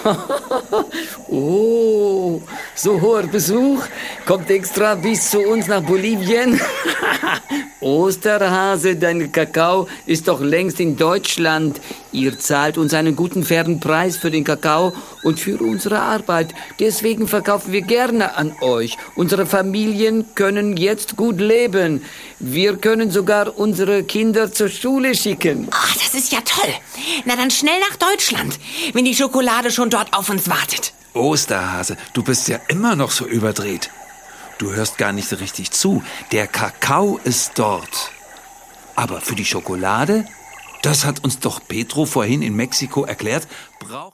Oh, so hoher Besuch. Kommt extra bis zu uns nach Bolivien. Osterhase, dein Kakao ist doch längst in Deutschland. Ihr zahlt uns einen guten, fairen Preis für den Kakao und für unsere Arbeit. Deswegen verkaufen wir gerne an euch. Unsere Familien können jetzt gut leben. Wir können sogar unsere Kinder zur Schule schicken. Ach, das ist ja toll. Na dann schnell nach Deutschland, wenn die Schokolade schon dort auf uns wartet. Osterhase, du bist ja immer noch so überdreht. Du hörst gar nicht so richtig zu. Der Kakao ist dort. Aber für die Schokolade, das hat uns doch Pedro vorhin in Mexiko erklärt, braucht